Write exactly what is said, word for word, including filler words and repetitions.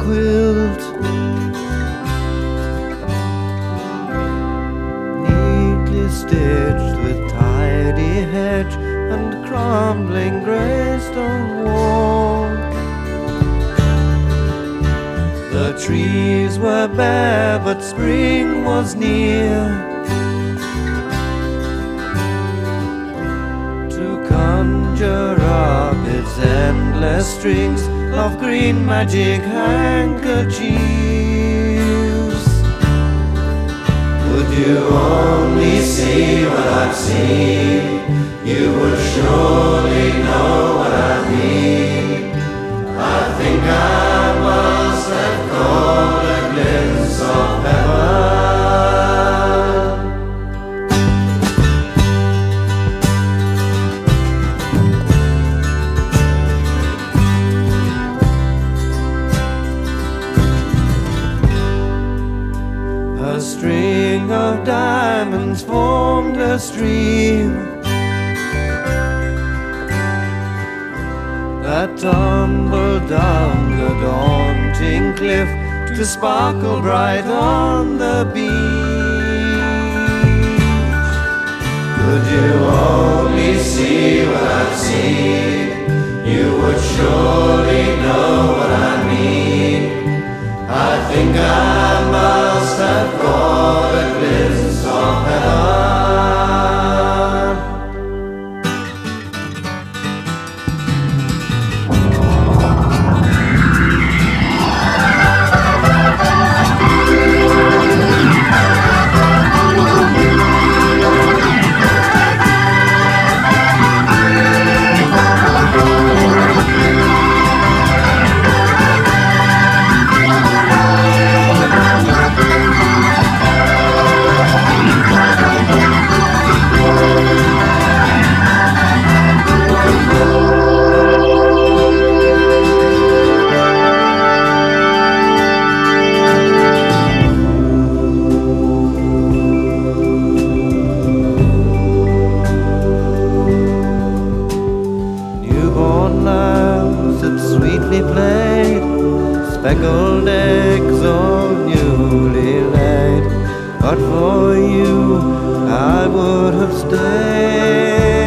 quilt, neatly stitched with tidy hedge and crumbling grey stone wall. The trees were bare, but spring was near, to conjure up its endless strings of green magic handkerchiefs. Could you only see what I've seen, you would surely know what I mean. I think I must have caught a glimpse of heaven. A string of diamonds formed a stream that tumbled down the daunting cliff to sparkle bright on the beach. Could you only see what I've seen, you would surely know what I mean. I think I must have caught a glimpse of heaven. Sweetly played, speckled eggs all newly laid, but for you I would have stayed.